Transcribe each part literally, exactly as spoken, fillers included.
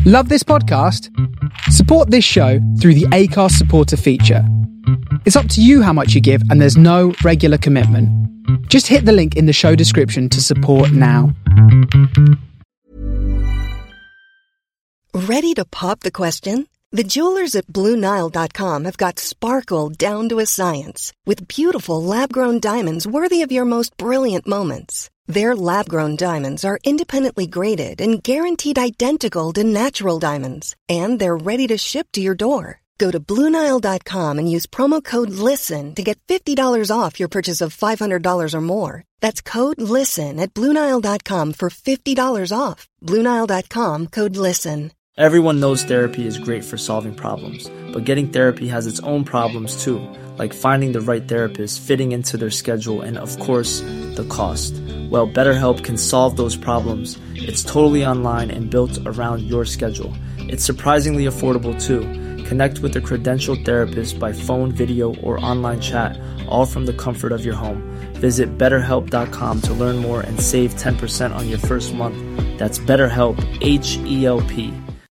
Love this podcast? Support this show through the Acast supporter feature. It's up to you how much you give, and there's no regular commitment. Just hit the link in the show description to support now. Ready to pop the question? The jewelers at Blue Nile dot com have got sparkle down to a science with beautiful lab-grown diamonds worthy of your most brilliant moments. Their lab-grown diamonds are independently graded and guaranteed identical to natural diamonds, and they're ready to ship to your door. Go to Blue Nile dot com and use promo code LISTEN to get fifty dollars off your purchase of five hundred dollars or more. That's code LISTEN at Blue Nile dot com for fifty dollars off. Blue Nile dot com, code LISTEN. Everyone knows therapy is great for solving problems, but getting therapy has its own problems too, like finding the right therapist, fitting into their schedule, and of course, the cost. Well, BetterHelp can solve those problems. It's totally online and built around your schedule. It's surprisingly affordable too. Connect with a credentialed therapist by phone, video, or online chat, all from the comfort of your home. Visit better help dot com to learn more and save ten percent on your first month. That's BetterHelp, H E L P.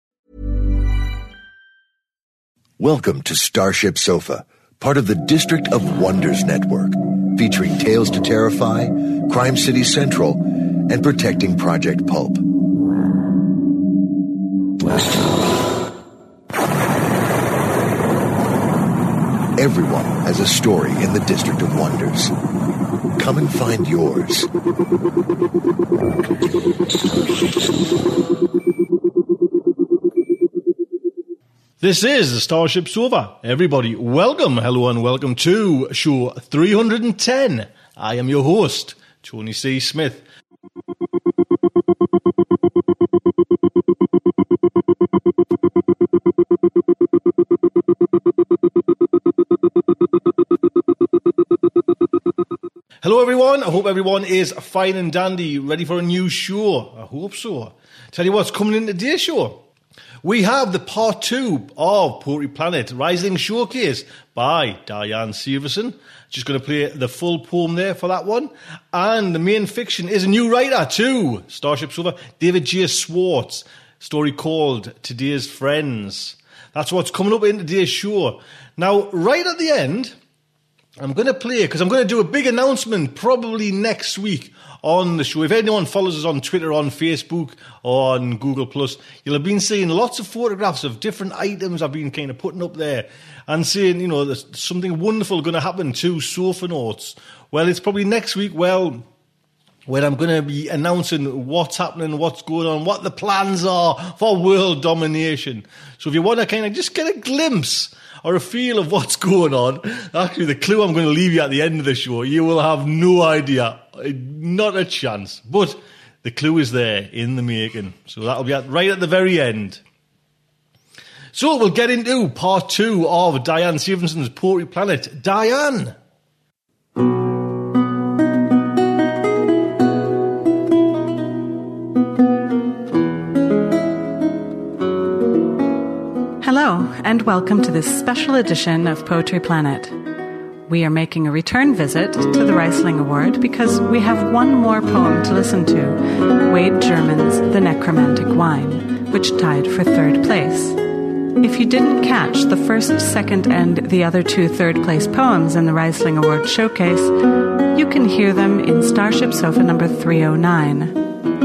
Welcome to Starship Sofa, part of the District of Wonders network, featuring Tales to Terrify, Crime City Central, and Protecting Project Pulp. Everyone has a story in the District of Wonders. Come and find yours. This is the Starship Sofa. Everybody, welcome, hello and welcome to show three hundred ten. I am your host, Tony C. Smith. Hello everyone, I hope everyone is fine and dandy, ready for a new show. I hope so. Tell you what's coming in today's show. We have the part two of Poetry Planet Rising Showcase by Diane Severson. Just going to play the full poem there for that one. And the main fiction is a new writer too, Starship Sofa, David J. Swartz. Story called Today's Friends. That's what's coming up in today's show. Now, right at the end, I'm going to play, because I'm going to do a big announcement probably next week on the show. If anyone follows us on Twitter, on Facebook, or on Google Plus, you'll have been seeing lots of photographs of different items I've been kind of putting up there and saying, you know, there's something wonderful going to happen to Sofa Notes. Well, it's probably next week, well, when I'm going to be announcing what's happening, what's going on, what the plans are for world domination. So if you want to kind of just get a glimpse or a feel of what's going on, actually the clue I'm going to leave you at the end of the show, you will have no idea. Not a chance. But the clue is there in the making. So that'll be at, right at the very end. So we'll get into part two of Diane Stevenson's Poetry Planet. Diane! Hello, and welcome to this special edition of Poetry Planet. We are making a return visit to the Riesling Award because we have one more poem to listen to, Wade German's The Necromantic Wine, which tied for third place. If you didn't catch the first, second, and the other two third-place poems in the Riesling Award showcase, you can hear them in Starship Sofa number three oh nine.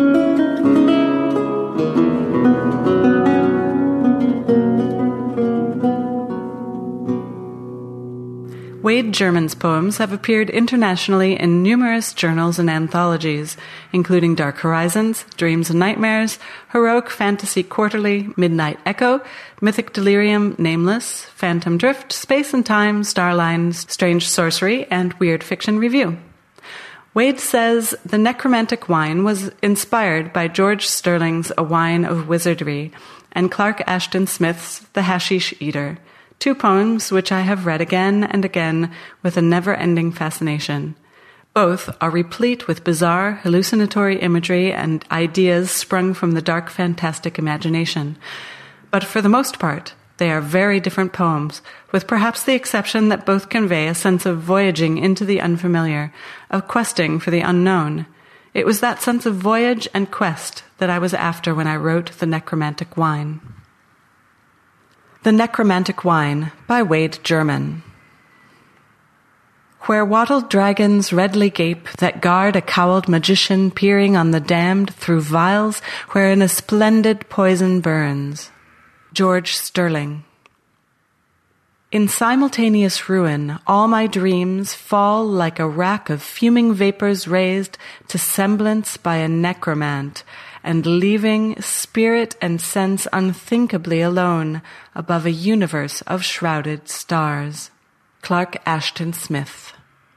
Wade German's poems have appeared internationally in numerous journals and anthologies, including Dark Horizons, Dreams and Nightmares, Heroic Fantasy Quarterly, Midnight Echo, Mythic Delirium, Nameless, Phantom Drift, Space and Time, Starline, Strange Sorcery, and Weird Fiction Review. Wade says The Necromantic Wine was inspired by George Sterling's A Wine of Wizardry and Clark Ashton Smith's The Hashish Eater, two poems which I have read again and again with a never-ending fascination. Both are replete with bizarre, hallucinatory imagery and ideas sprung from the dark, fantastic imagination. But for the most part, they are very different poems, with perhaps the exception that both convey a sense of voyaging into the unfamiliar, of questing for the unknown. It was that sense of voyage and quest that I was after when I wrote The Necromantic Wine. The Necromantic Wine by Wade German. Where wattled dragons redly gape that guard a cowled magician peering on the damned through vials wherein a splendid poison burns. George Sterling. In simultaneous ruin, all my dreams fall like a rack of fuming vapors raised to semblance by a necromant, and leaving spirit and sense unthinkably alone above a universe of shrouded stars. Clark Ashton Smith.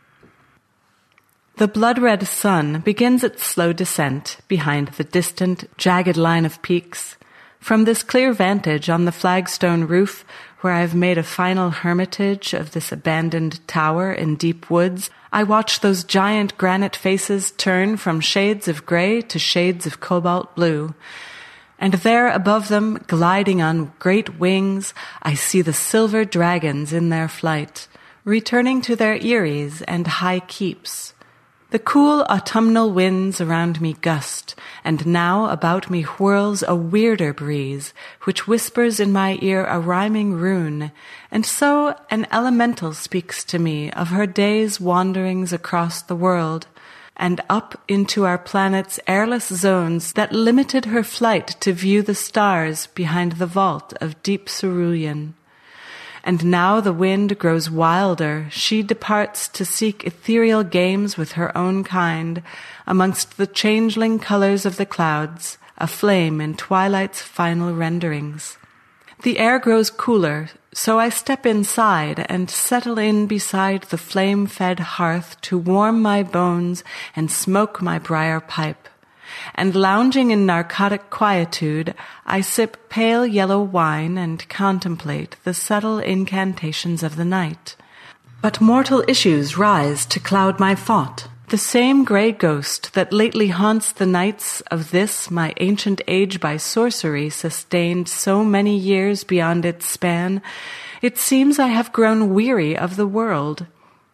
The blood-red sun begins its slow descent behind the distant, jagged line of peaks. From this clear vantage on the flagstone roof, where I've made a final hermitage of this abandoned tower in deep woods, I watch those giant granite faces turn from shades of gray to shades of cobalt blue. And there above them, gliding on great wings, I see the silver dragons in their flight, returning to their eyries and high keeps. The cool autumnal winds around me gust, and now about me whirls a weirder breeze, which whispers in my ear a rhyming rune, and so an elemental speaks to me of her day's wanderings across the world, and up into our planet's airless zones that limited her flight to view the stars behind the vault of deep cerulean. And now the wind grows wilder, she departs to seek ethereal games with her own kind, amongst the changeling colors of the clouds, aflame in twilight's final renderings. The air grows cooler, so I step inside and settle in beside the flame-fed hearth to warm my bones and smoke my briar pipe. And lounging in narcotic quietude, I sip pale yellow wine and contemplate the subtle incantations of the night. But mortal issues rise to cloud my thought. The same grey ghost that lately haunts the nights of this my ancient age by sorcery sustained so many years beyond its span, it seems I have grown weary of the world.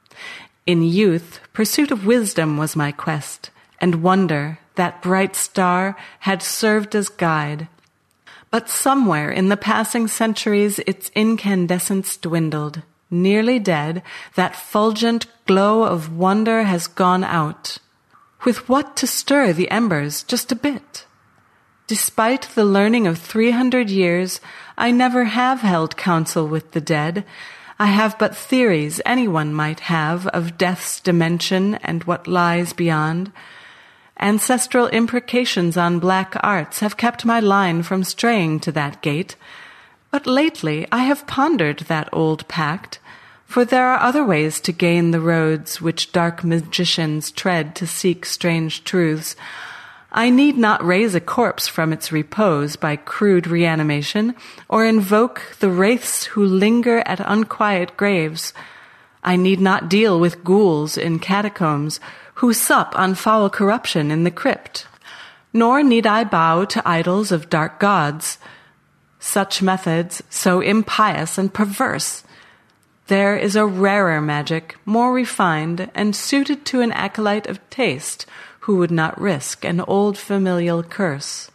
In youth, pursuit of wisdom was my quest, and wonder, that bright star, had served as guide. But somewhere in the passing centuries its incandescence dwindled. Nearly dead, that fulgent glow of wonder has gone out. With what to stir the embers just a bit? Despite the learning of three hundred years, I never have held counsel with the dead. I have but theories anyone might have of death's dimension and what lies beyond. Ancestral imprecations on black arts have kept my line from straying to that gate, but lately I have pondered that old pact, for there are other ways to gain the roads which dark magicians tread to seek strange truths. I need not raise a corpse from its repose by crude reanimation, or invoke the wraiths who linger at unquiet graves. I need not deal with ghouls in catacombs, who sup on foul corruption in the crypt. Nor need I bow to idols of dark gods. Such methods, so impious and perverse. There is a rarer magic, more refined, and suited to an acolyte of taste, who would not risk an old familial curse.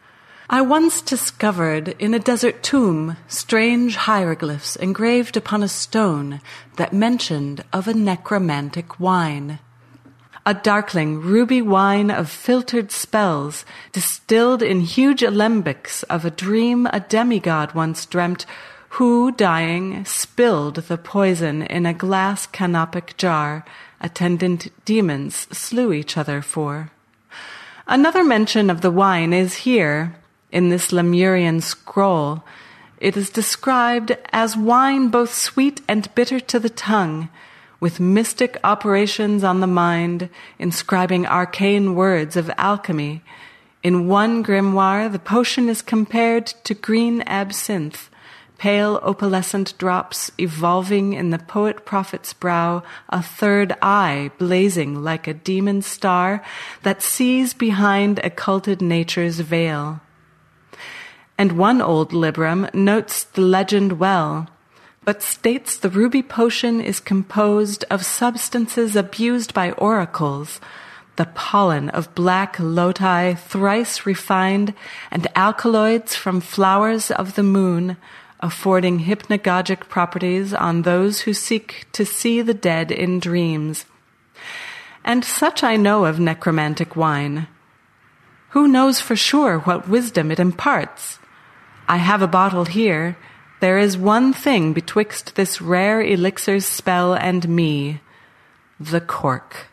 I once discovered in a desert tomb strange hieroglyphs engraved upon a stone that mentioned of a necromantic wine. A darkling ruby wine of filtered spells, distilled in huge alembics of a dream a demigod once dreamt, who, dying, spilled the poison in a glass canopic jar attendant demons slew each other for. Another mention of the wine is here, in this Lemurian scroll. It is described as wine both sweet and bitter to the tongue, with mystic operations on the mind, inscribing arcane words of alchemy. In one grimoire, the potion is compared to green absinthe, pale opalescent drops evolving in the poet-prophet's brow, a third eye blazing like a demon star that sees behind occulted nature's veil. And one old librum notes the legend well, but states the ruby potion is composed of substances abused by oracles, the pollen of black lotai thrice refined, and alkaloids from flowers of the moon, affording hypnagogic properties on those who seek to see the dead in dreams. And such I know of necromantic wine. Who knows for sure what wisdom it imparts? I have a bottle here. There is one thing betwixt this rare elixir's spell and me, the cork.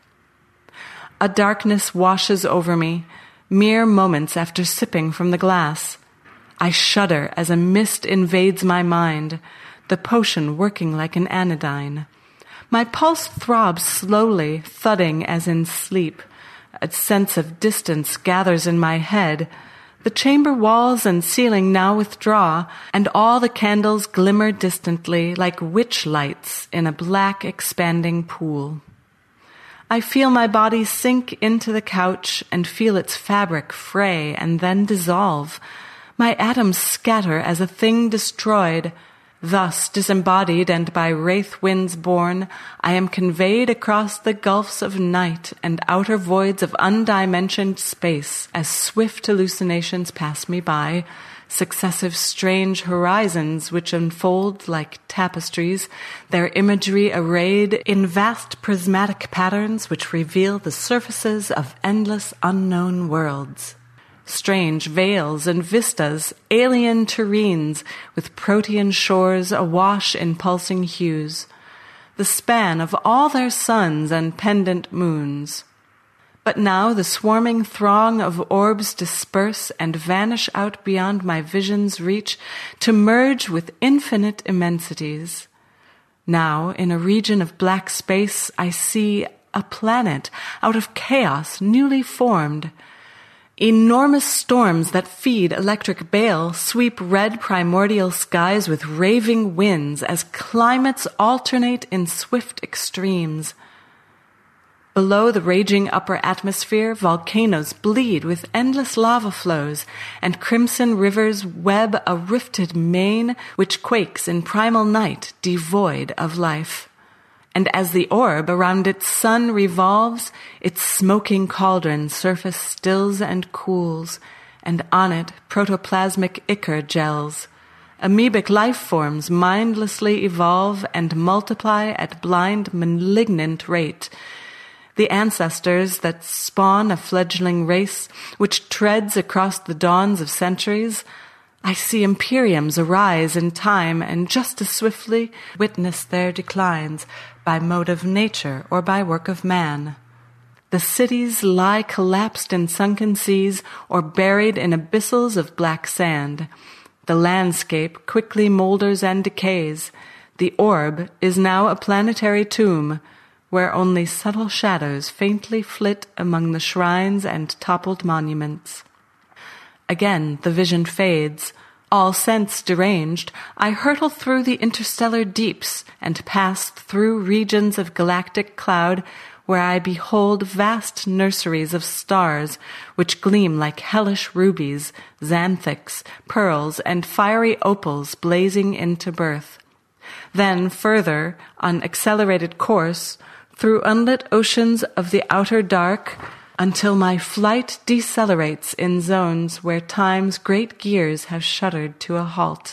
A darkness washes over me, mere moments after sipping from the glass. I shudder as a mist invades my mind, the potion working like an anodyne. My pulse throbs slowly, thudding as in sleep. A sense of distance gathers in my head. The chamber walls and ceiling now withdraw, and all the candles glimmer distantly like witch lights in a black expanding pool. I feel my body sink into the couch and feel its fabric fray and then dissolve. My atoms scatter as a thing destroyed. Thus, disembodied and by wraith winds borne, I am conveyed across the gulfs of night and outer voids of undimensioned space as swift hallucinations pass me by, successive strange horizons which unfold like tapestries, their imagery arrayed in vast prismatic patterns which reveal the surfaces of endless unknown worlds. Strange vales and vistas, alien terrenes, with protean shores awash in pulsing hues, the span of all their suns and pendant moons. But now the swarming throng of orbs disperse and vanish out beyond my vision's reach to merge with infinite immensities. Now, in a region of black space, I see a planet out of chaos newly formed. Enormous storms that feed electric bale sweep red primordial skies with raving winds as climates alternate in swift extremes. Below the raging upper atmosphere, volcanoes bleed with endless lava flows, and crimson rivers web a rifted main which quakes in primal night, devoid of life. And as the orb around its sun revolves, its smoking cauldron surface stills and cools, and on it protoplasmic ichor gels. Amoebic life forms mindlessly evolve and multiply at blind malignant rate. The ancestors that spawn a fledgling race which treads across the dawns of centuries, I see imperiums arise in time and just as swiftly witness their declines by mode of nature or by work of man. The cities lie collapsed in sunken seas or buried in abyssals of black sand. The landscape quickly moulders and decays. The orb is now a planetary tomb, where only subtle shadows faintly flit among the shrines and toppled monuments. Again the vision fades. All sense deranged, I hurtle through the interstellar deeps and pass through regions of galactic cloud where I behold vast nurseries of stars which gleam like hellish rubies, xanthics, pearls, and fiery opals blazing into birth. Then further, on accelerated course, through unlit oceans of the outer dark, until my flight decelerates in zones where time's great gears have shuddered to a halt.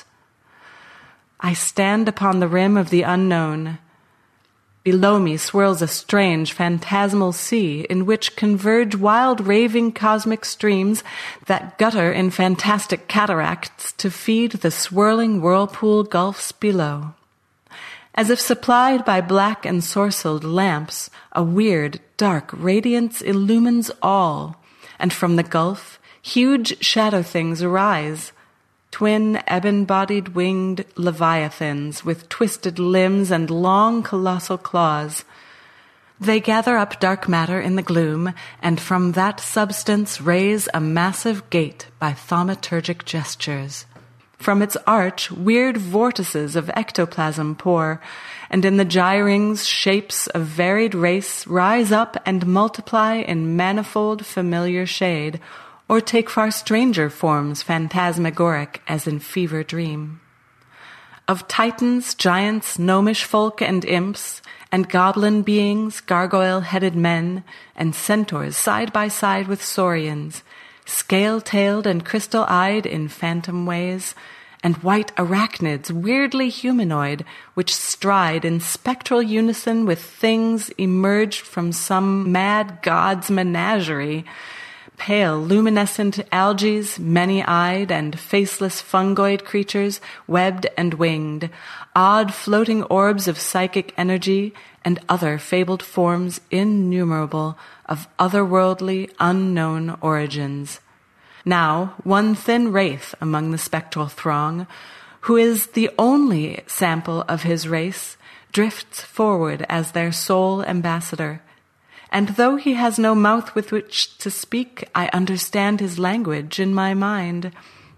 I stand upon the rim of the unknown. Below me swirls a strange phantasmal sea in which converge wild raving cosmic streams that gutter in fantastic cataracts to feed the swirling whirlpool gulfs below. As if supplied by black and sorcelled lamps, a weird, dark radiance illumines all, and from the gulf, huge shadow things arise, twin ebon-bodied winged leviathans with twisted limbs and long colossal claws. They gather up dark matter in the gloom, and from that substance raise a massive gate by thaumaturgic gestures. From its arch, weird vortices of ectoplasm pour, and in the gyrings, shapes of varied race rise up and multiply in manifold familiar shade, or take far stranger forms phantasmagoric as in fever dream. of titans, giants, gnomish folk and imps, and goblin beings, gargoyle-headed men, and centaurs side by side with saurians, scale-tailed and crystal-eyed in phantom ways, and white arachnids, weirdly humanoid, which stride in spectral unison with things emerged from some mad god's menagerie, pale, luminescent algaes, many-eyed and faceless fungoid creatures, webbed and winged, odd floating orbs of psychic energy, and other fabled forms innumerable of otherworldly, unknown origins. Now, one thin wraith among the spectral throng, who is the only sample of his race, drifts forward as their sole ambassador. And though he has no mouth with which to speak, I understand his language in my mind.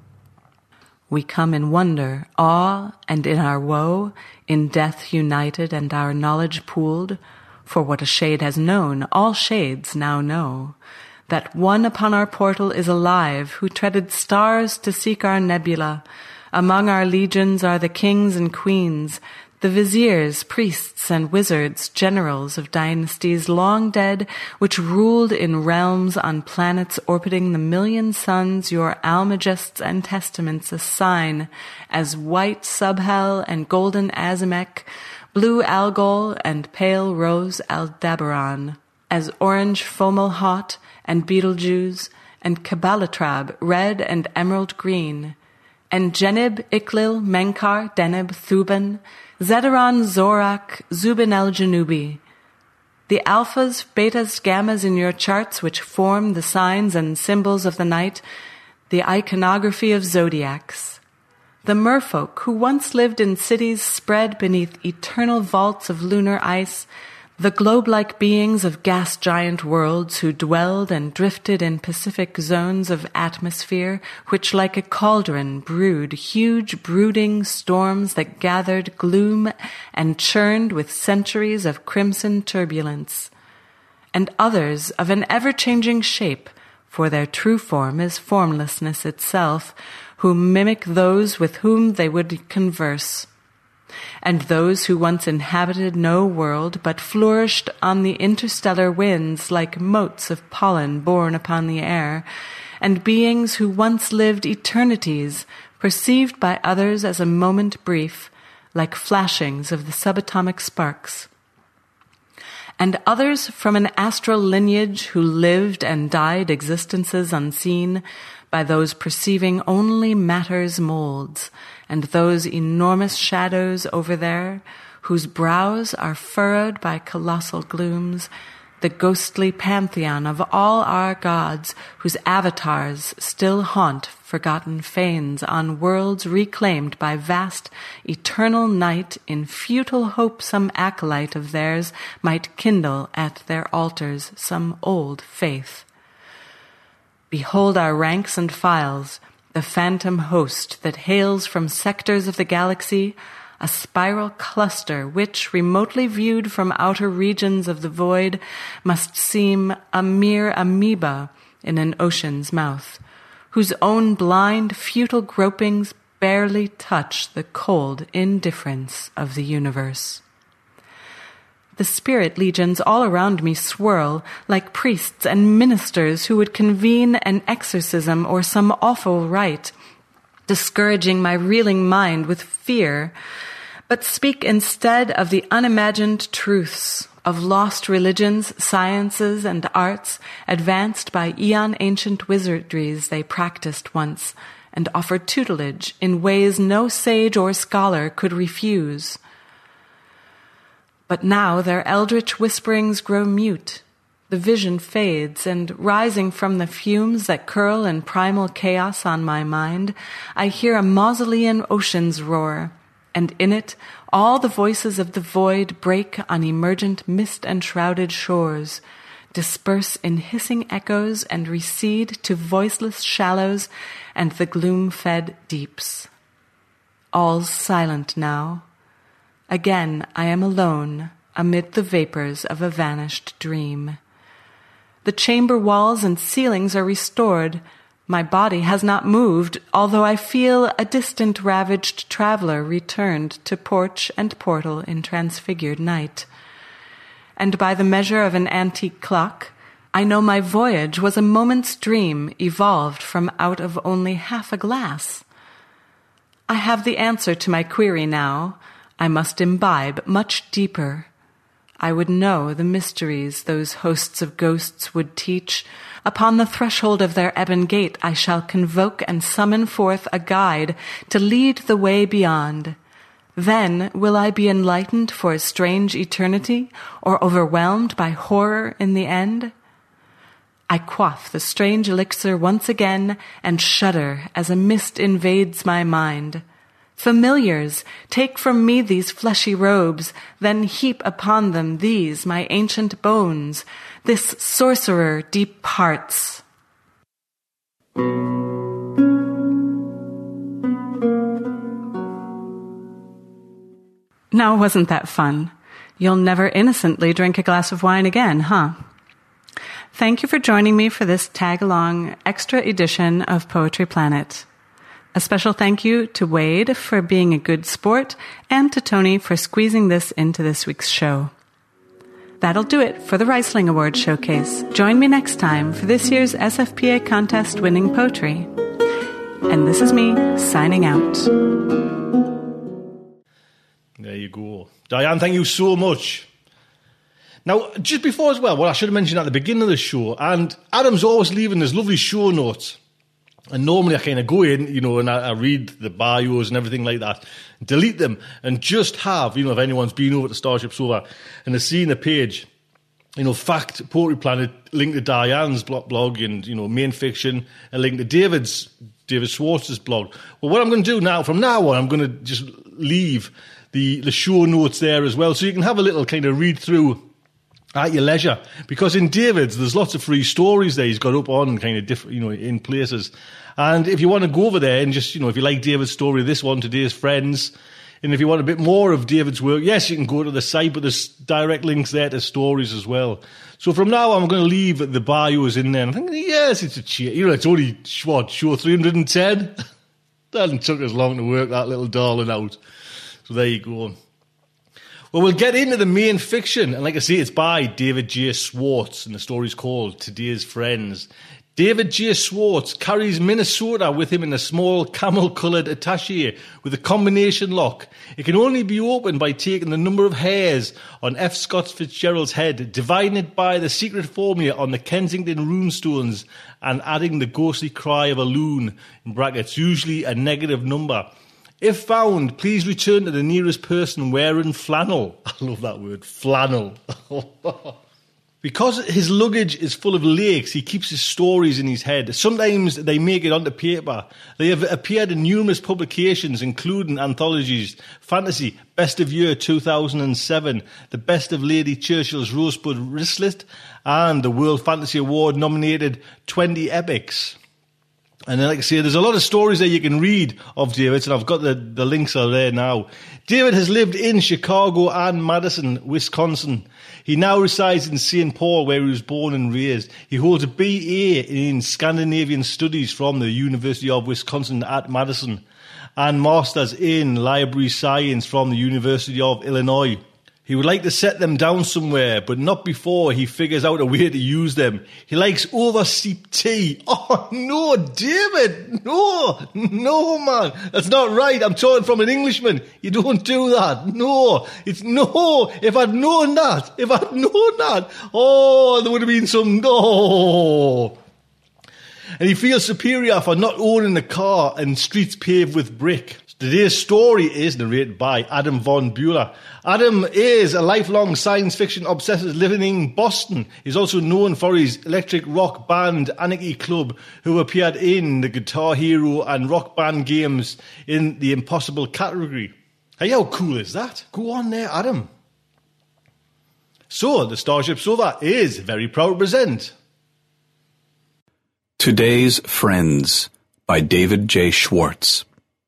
We come in wonder, awe, and in our woe, in death united and our knowledge pooled, for what a shade has known, all shades now know. That one upon our portal is alive, who treaded stars to seek our nebula. Among our legions are the kings and queens, the viziers, priests, and wizards, generals of dynasties long dead, which ruled in realms on planets orbiting the million suns your almagests and testaments assign as white Subhel and golden Azimek, blue Algol and pale rose Aldebaran, as orange Fomalhaut and Betelgeuse, and Kabalatrab, red and emerald green, and Genib, Iklil, Menkar, Deneb, Thuban, Zedaron, Zorak, Zubin el-Janubi. The alphas, betas, gammas in your charts which form the signs and symbols of the night, the iconography of zodiacs. The merfolk who once lived in cities spread beneath eternal vaults of lunar ice, the globe-like beings of gas-giant worlds who dwelled and drifted in Pacific zones of atmosphere, which like a cauldron brewed huge brooding storms that gathered gloom and churned with centuries of crimson turbulence. And others of an ever-changing shape, for their true form is formlessness itself, who mimic those with whom they would converse. And those who once inhabited no world, but flourished on the interstellar winds like motes of pollen borne upon the air, and beings who once lived eternities, perceived by others as a moment brief, like flashings of the subatomic sparks. And others from an astral lineage who lived and died existences unseen by those perceiving only matter's molds, and those enormous shadows over there, whose brows are furrowed by colossal glooms, the ghostly pantheon of all our gods, whose avatars still haunt forgotten fanes on worlds reclaimed by vast, eternal night in futile hope some acolyte of theirs might kindle at their altars some old faith. Behold our ranks and files, the phantom host that hails from sectors of the galaxy, a spiral cluster which, remotely viewed from outer regions of the void, must seem a mere amoeba in an ocean's mouth, whose own blind, futile gropings barely touch the cold indifference of the universe. The spirit legions all around me swirl like priests and ministers who would convene an exorcism or some awful rite, discouraging my reeling mind with fear, but speak instead of the unimagined truths of lost religions, sciences, and arts advanced by eon-ancient wizardries they practiced once and offered tutelage in ways no sage or scholar could refuse. But now their eldritch whisperings grow mute, the vision fades, and rising from the fumes that curl in primal chaos on my mind, I hear a mausolean ocean's roar, and in it all the voices of the void break on emergent mist-enshrouded shores, disperse in hissing echoes, and recede to voiceless shallows and the gloom-fed deeps. All's silent now. Again I am alone amid the vapors of a vanished dream. The chamber walls and ceilings are restored, My body has not moved, although I feel a distant ravaged traveler returned to porch and portal in transfigured night. And by the measure of an antique clock, I know my voyage was a moment's dream evolved from out of only half a glass. I have the answer to my query now. I must imbibe much deeper. I would know the mysteries those hosts of ghosts would teach. Upon the threshold of their ebon gate I shall convoke and summon forth a guide to lead the way beyond. Then will I be enlightened for a strange eternity, or overwhelmed by horror in the end? I quaff the strange elixir once again and shudder as a mist invades my mind. Familiars, take from me these fleshy robes, then heap upon them these my ancient bones. This sorcerer departs. Now, wasn't that fun? You'll never innocently drink a glass of wine again, huh? Thank you for joining me for this tag-along extra edition of Poetry Planet. A special thank you to Wade for being a good sport and to Tony for squeezing this into this week's show. That'll do it for the Riesling Awards Showcase. Join me next time for this year's S F P A contest winning poetry. And this is me signing out. There you go. Diane, thank you so much. Now, just before as well, what I should have mentioned at the beginning of the show, and Adam's always leaving his lovely show notes. And normally I kind of go in, you know, and I, I read the bios and everything like that, delete them, and just have, you know, if anyone's been over to Starship Sofa and has seen a page, you know, fact, Poetry Planet, link to Diane's blog and, you know, main fiction, and link to David's, David Schwartz's blog. Well, what I'm going to do now, from now on, I'm going to just leave the, the show notes there as well, so you can have a little kind of read through at your leisure, because in David's there's lots of free stories there he's got up on kind of different, you know, in places. And if you want to go over there and just, you know, if you like David's story, this one, Today's Friends, and if you want a bit more of David's work, yes, you can go to the site, but there's direct links there to stories as well. So from now on, I'm going to leave the bios in there. And I'm thinking, yes, it's a cheer. You know, it's only, what, show three hundred ten? That hasn't took us long to work that little darling out. So there you go. Well, we'll get into the main fiction. And like I say, it's by David J. Schwartz, and the story's called Today's Friends. David J. Schwartz carries Minnesota with him in a small camel-coloured attaché with a combination lock. It can only be opened by taking the number of hairs on F. Scott Fitzgerald's head, dividing it by the secret formula on the Kensington runestones, and adding the ghostly cry of a loon, in brackets, usually a negative number. If found, please return to the nearest person wearing flannel. I love that word, flannel. Because his luggage is full of lakes, he keeps his stories in his head. Sometimes they make it onto paper. They have appeared in numerous publications, including anthologies, Fantasy, Best of Year two thousand seven, The Best of Lady Churchill's Rosebud Wristlet, and the World Fantasy Award nominated twenty Epics. And then, like I say, there's a lot of stories that you can read of David, and I've got the, the links are there now. David has lived in Chicago and Madison, Wisconsin. He now resides in Saint Paul, where he was born and raised. He holds a B A in Scandinavian Studies from the University of Wisconsin at Madison, and Masters in Library Science from the University of Illinois. He would like to set them down somewhere, but not before he figures out a way to use them. He likes oversteeped tea. Oh, no, David. No, no, man. That's not right. I'm talking from an Englishman. You don't do that. No, it's no. If I'd known that, if I'd known that, oh, there would have been some, no. And he feels superior for not owning a car and streets paved with brick. Today's story is narrated by Adam von Bueller. Adam is a lifelong science fiction obsessed living in Boston. He's also known for his electric rock band Anarchy Club, who appeared in the Guitar Hero and Rock Band games in the Impossible category. Hey, how cool is that? Go on there, Adam. So, the Starship Sofa is very proud to present Today's Friends by David J. Schwartz.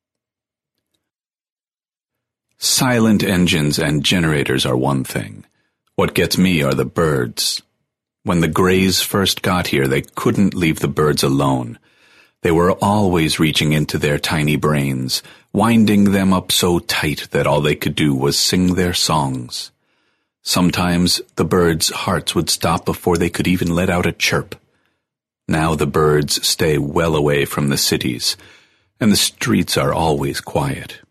Silent engines and generators are one thing. What gets me are the birds. When the Greys first got here, they couldn't leave the birds alone. They were always reaching into their tiny brains, winding them up so tight that all they could do was sing their songs. Sometimes the birds' hearts would stop before they could even let out a chirp. Now the birds stay well away from the cities, and the streets are always quiet.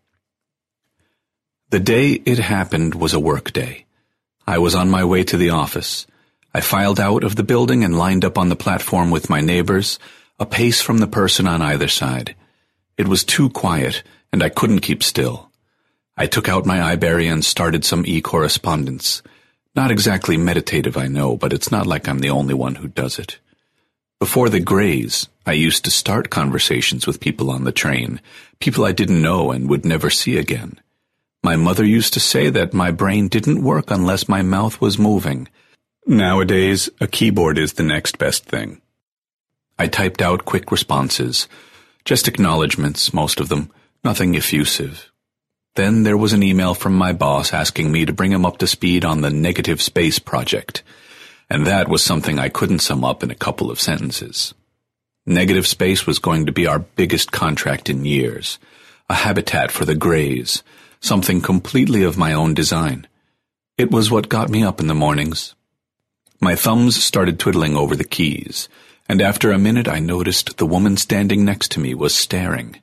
The day it happened was a work day. I was on my way to the office. I filed out of the building and lined up on the platform with my neighbors, a pace from the person on either side. It was too quiet, and I couldn't keep still. I took out my iBerry and started some e-correspondence. Not exactly meditative, I know, but it's not like I'm the only one who does it. Before the Greys, I used to start conversations with people on the train, people I didn't know and would never see again. My mother used to say that my brain didn't work unless my mouth was moving. Nowadays, a keyboard is the next best thing. I typed out quick responses, just acknowledgments, most of them, nothing effusive. Then there was an email from my boss asking me to bring him up to speed on the negative space project, and that was something I couldn't sum up in a couple of sentences. Negative space was going to be our biggest contract in years, a habitat for the Greys, something completely of my own design. It was what got me up in the mornings. My thumbs started twiddling over the keys, and after a minute I noticed the woman standing next to me was staring.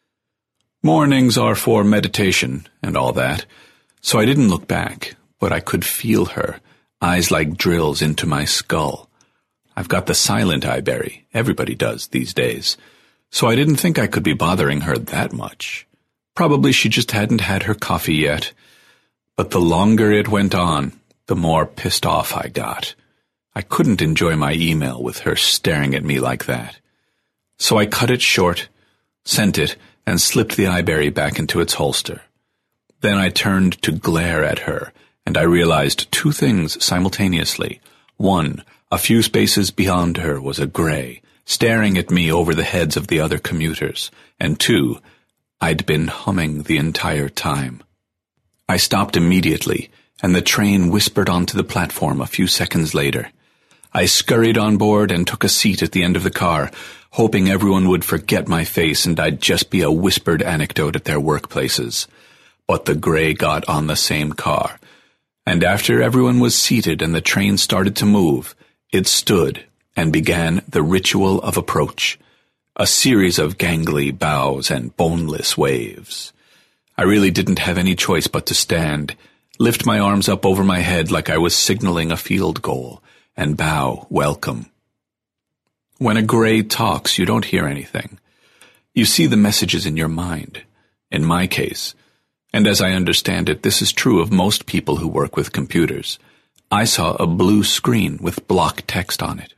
Mornings are for meditation and all that, so I didn't look back, but I could feel her, eyes like drills into my skull. I've got the silent iBerry, everybody does these days, so I didn't think I could be bothering her that much. Probably she just hadn't had her coffee yet. But the longer it went on, the more pissed off I got. I couldn't enjoy my email with her staring at me like that. So I cut it short, sent it, and slipped the iBerry back into its holster. Then I turned to glare at her, and I realized two things simultaneously. One, a few spaces beyond her was a Grey, staring at me over the heads of the other commuters. And two, I'd been humming the entire time. I stopped immediately, and the train whispered onto the platform a few seconds later. I scurried on board and took a seat at the end of the car, hoping everyone would forget my face and I'd just be a whispered anecdote at their workplaces. But the Grey got on the same car, and after everyone was seated and the train started to move, it stood and began the ritual of approach. A series of gangly bows and boneless waves. I really didn't have any choice but to stand, lift my arms up over my head like I was signaling a field goal, and bow welcome. When a Grey talks, you don't hear anything. You see the messages in your mind, in my case, and as I understand it, this is true of most people who work with computers. I saw a blue screen with block text on it.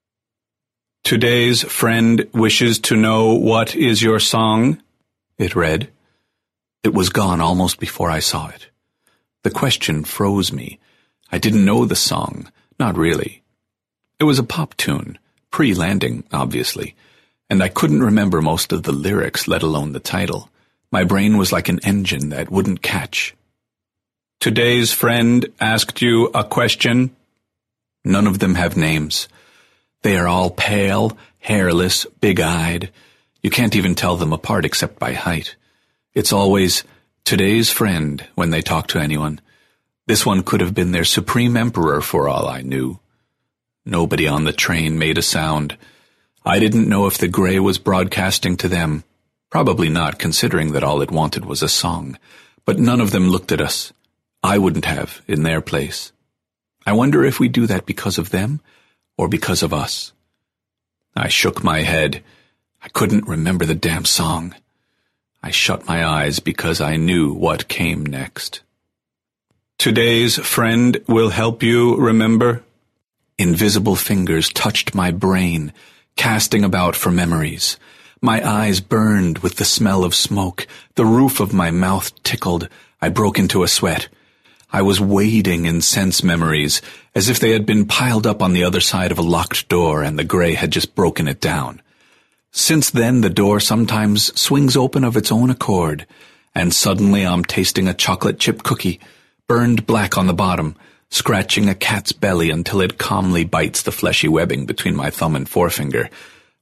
Today's friend wishes to know what is your song, it read. It was gone almost before I saw it. The question froze me. I didn't know the song, not really. It was a pop tune, pre-landing, obviously, and I couldn't remember most of the lyrics, let alone the title. My brain was like an engine that wouldn't catch. Today's friend asked you a question. None of them have names. They are all pale, hairless, big-eyed. You can't even tell them apart except by height. It's always, today's friend, when they talk to anyone. This one could have been their supreme emperor for all I knew. Nobody on the train made a sound. I didn't know if the Grey was broadcasting to them. Probably not, considering that all it wanted was a song. But none of them looked at us. I wouldn't have, in their place. I wonder if we do that because of them, or because of us. I shook my head. I couldn't remember the damn song. I shut my eyes because I knew what came next. Today's friend will help you remember. Invisible fingers touched my brain, casting about for memories. My eyes burned with the smell of smoke. The roof of my mouth tickled. I broke into a sweat. I was wading in sense memories, as if they had been piled up on the other side of a locked door and the Grey had just broken it down. Since then, the door sometimes swings open of its own accord, and suddenly I'm tasting a chocolate chip cookie, burned black on the bottom, scratching a cat's belly until it calmly bites the fleshy webbing between my thumb and forefinger,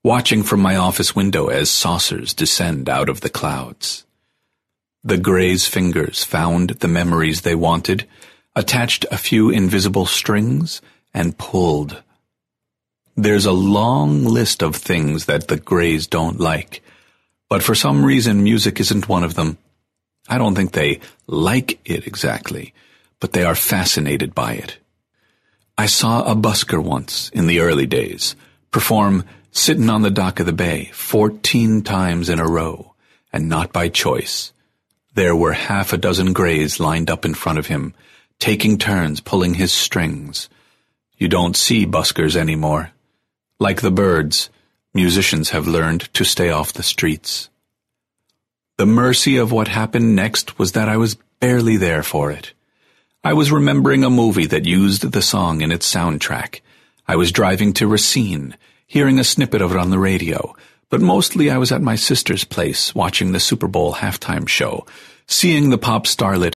watching from my office window as saucers descend out of the clouds. The Grey's fingers found the memories they wanted, attached a few invisible strings, and pulled. There's a long list of things that the Greys don't like, but for some reason music isn't one of them. I don't think they like it exactly, but they are fascinated by it. I saw a busker once, in the early days, perform Sittin' on the Dock of the Bay fourteen times in a row, and not by choice. There were half a dozen Greys lined up in front of him, taking turns pulling his strings. You don't see buskers anymore. Like the birds, musicians have learned to stay off the streets. The mercy of what happened next was that I was barely there for it. I was remembering a movie that used the song in its soundtrack. I was driving to Racine, hearing a snippet of it on the radio, but mostly I was at my sister's place watching the Super Bowl halftime show, seeing the pop starlet.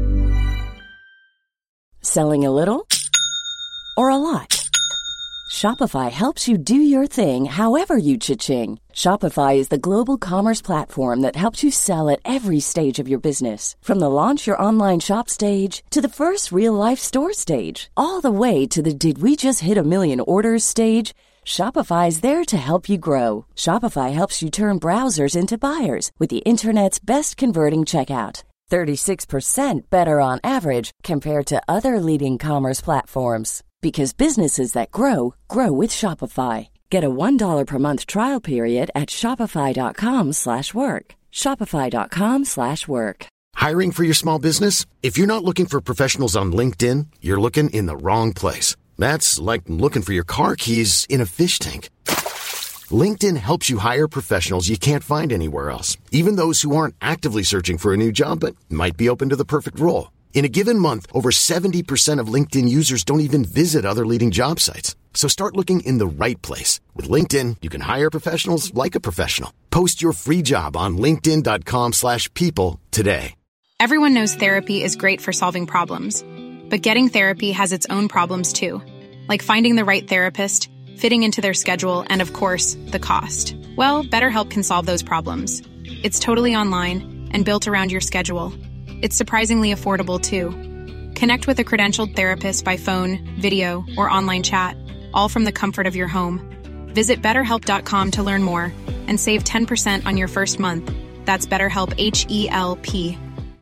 Selling a little or a lot? Shopify helps you do your thing however you cha-ching. Shopify is the global commerce platform that helps you sell at every stage of your business. From the launch your online shop stage to the first real-life store stage, all the way to the did we just hit a million orders stage. Shopify is there to help you grow. Shopify helps you turn browsers into buyers with the internet's best converting checkout. thirty-six percent better on average compared to other leading commerce platforms. Because businesses that grow, grow with Shopify. Get a one dollar per month trial period at shopify.com slash work. Shopify.com slash work. Hiring for your small business? If you're not looking for professionals on LinkedIn, you're looking in the wrong place. That's like looking for your car keys in a fish tank. LinkedIn helps you hire professionals you can't find anywhere else, even those who aren't actively searching for a new job but might be open to the perfect role. In a given month, over seventy percent of LinkedIn users don't even visit other leading job sites. So start looking in the right place. With LinkedIn, you can hire professionals like a professional. Post your free job on linkedin.com slash people today. Everyone knows therapy is great for solving problems. But getting therapy has its own problems too. Like finding the right therapist, fitting into their schedule, and of course, the cost. Well, BetterHelp can solve those problems. It's totally online and built around your schedule. It's surprisingly affordable, too. Connect with a credentialed therapist by phone, video, or online chat, all from the comfort of your home. Visit better help dot com to learn more and save ten percent on your first month. That's BetterHelp, H E L P.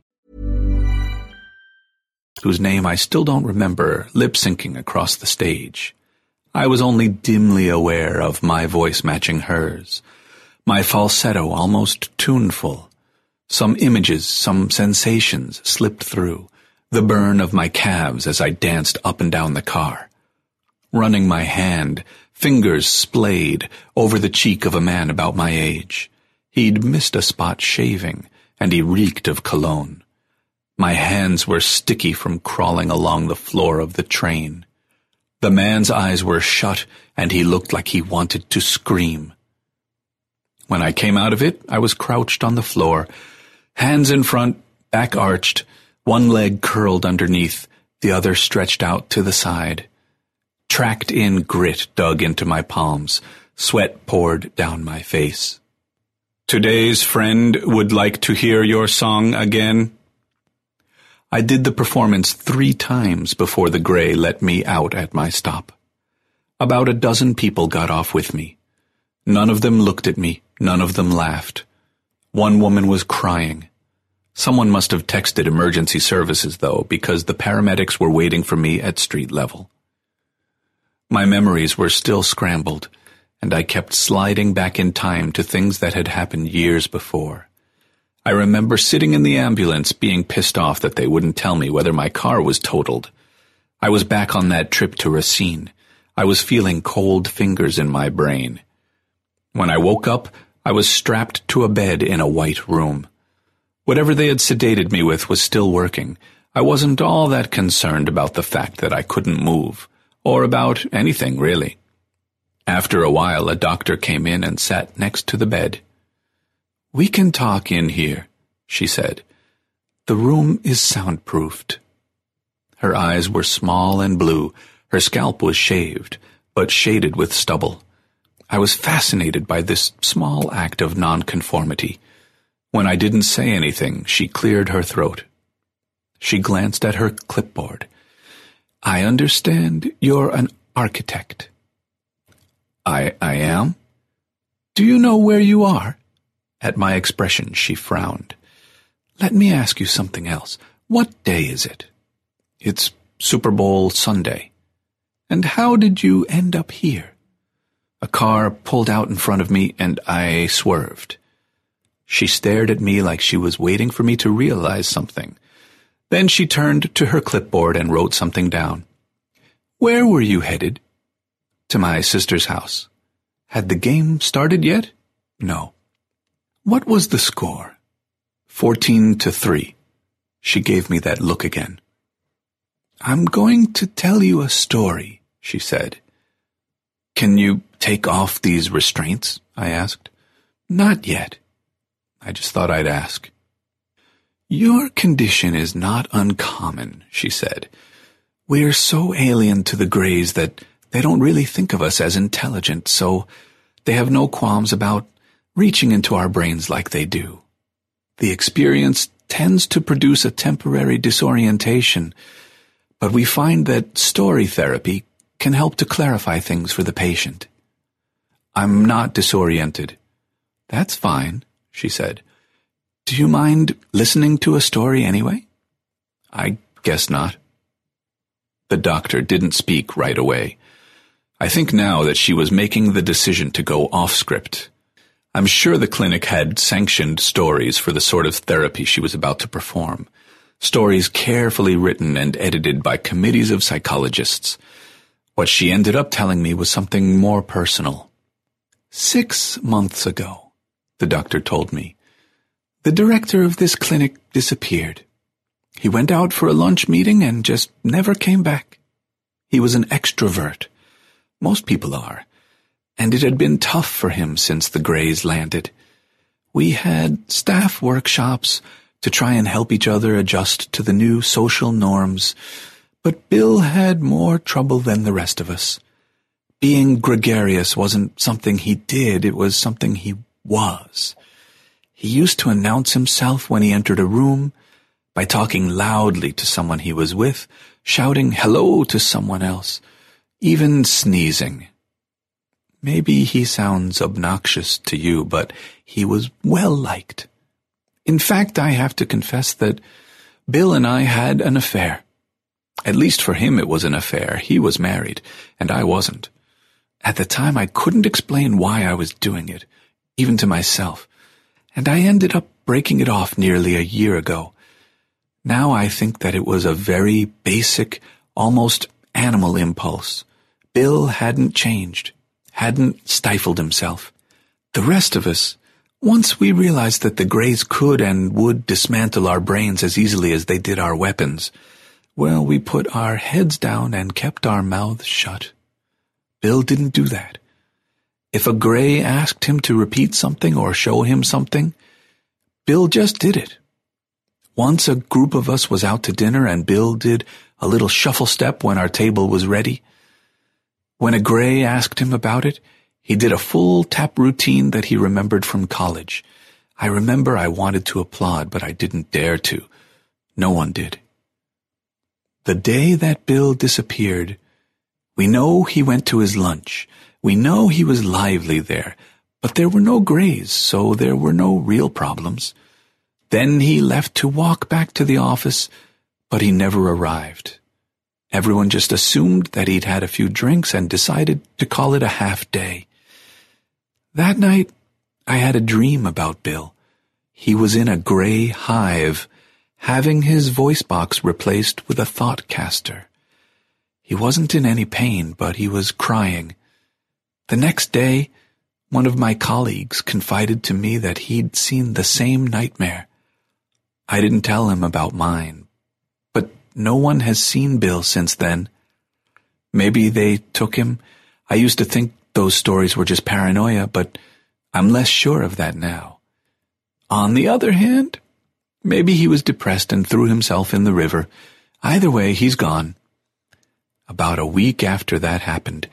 Whose name I still don't remember, lip-syncing across the stage. I was only dimly aware of my voice matching hers, my falsetto almost tuneful. Some images, some sensations slipped through, the burn of my calves as I danced up and down the car. Running my hand, fingers splayed over the cheek of a man about my age. He'd missed a spot shaving, and he reeked of cologne. My hands were sticky from crawling along the floor of the train. The man's eyes were shut, and he looked like he wanted to scream. When I came out of it, I was crouched on the floor, hands in front, back arched, one leg curled underneath, the other stretched out to the side. Tracked-in grit dug into my palms, sweat poured down my face. "Today's friend would like to hear your song again." I did the performance three times before the Grey let me out at my stop. About a dozen people got off with me. None of them looked at me, none of them laughed. One woman was crying. Someone must have texted emergency services, though, because the paramedics were waiting for me at street level. My memories were still scrambled, and I kept sliding back in time to things that had happened years before. I remember sitting in the ambulance being pissed off that they wouldn't tell me whether my car was totaled. I was back on that trip to Racine. I was feeling cold fingers in my brain. When I woke up, I was strapped to a bed in a white room. Whatever they had sedated me with was still working. I wasn't all that concerned about the fact that I couldn't move, or about anything, really. After a while, a doctor came in and sat next to the bed. "We can talk in here," she said. "The room is soundproofed." Her eyes were small and blue. Her scalp was shaved, but shaded with stubble. I was fascinated by this small act of nonconformity. When I didn't say anything, she cleared her throat. She glanced at her clipboard. I understand you're an architect. I, I am? Do you know where you are? At my expression, she frowned. Let me ask you something else. What day is it? It's Super Bowl Sunday. And how did you end up here? A car pulled out in front of me and I swerved. She stared at me like she was waiting for me to realize something. Then she turned to her clipboard and wrote something down. Where were you headed? To my sister's house. Had the game started yet? No. What was the score? Fourteen to three. She gave me that look again. I'm going to tell you a story, she said. Can you take off these restraints? I asked. Not yet. I just thought I'd ask. Your condition is not uncommon, she said. We're so alien to the Greys that they don't really think of us as intelligent, so they have no qualms about reaching into our brains like they do. The experience tends to produce a temporary disorientation, but we find that story therapy can help to clarify things for the patient. I'm not disoriented. That's fine, she said. Do you mind listening to a story anyway? I guess not. The doctor didn't speak right away. I think now that she was making the decision to go off script. I'm sure the clinic had sanctioned stories for the sort of therapy she was about to perform. Stories carefully written and edited by committees of psychologists. What she ended up telling me was something more personal. Six months ago, the doctor told me, the director of this clinic disappeared. He went out for a lunch meeting and just never came back. He was an extrovert. Most people are. And it had been tough for him since the Greys landed. We had staff workshops to try and help each other adjust to the new social norms, but Bill had more trouble than the rest of us. Being gregarious wasn't something he did, it was something he was. He used to announce himself when he entered a room by talking loudly to someone he was with, shouting hello to someone else, even sneezing. Maybe he sounds obnoxious to you, but he was well-liked. In fact, I have to confess that Bill and I had an affair. At least for him it was an affair. He was married, and I wasn't. At the time I couldn't explain why I was doing it, even to myself, and I ended up breaking it off nearly a year ago. Now I think that it was a very basic, almost animal impulse. Bill hadn't changed, hadn't stifled himself. The rest of us, once we realized that the Greys could and would dismantle our brains as easily as they did our weapons, well, we put our heads down and kept our mouths shut. Bill didn't do that. If a Grey asked him to repeat something or show him something, Bill just did it. Once a group of us was out to dinner and Bill did a little shuffle step when our table was ready. When a Grey asked him about it, he did a full tap routine that he remembered from college. I remember I wanted to applaud, but I didn't dare to. No one did. The day that Bill disappeared, we know he went to his lunch. We know he was lively there, but there were no Greys, so there were no real problems. Then he left to walk back to the office, but he never arrived. Everyone just assumed that he'd had a few drinks and decided to call it a half day. That night, I had a dream about Bill. He was in a Grey hive, having his voice box replaced with a thought-caster. He wasn't in any pain, but he was crying. The next day, one of my colleagues confided to me that he'd seen the same nightmare. I didn't tell him about mine, but no one has seen Bill since then. Maybe they took him. I used to think those stories were just paranoia, but I'm less sure of that now. On the other hand, maybe he was depressed and threw himself in the river. Either way, he's gone. About a week after that happened,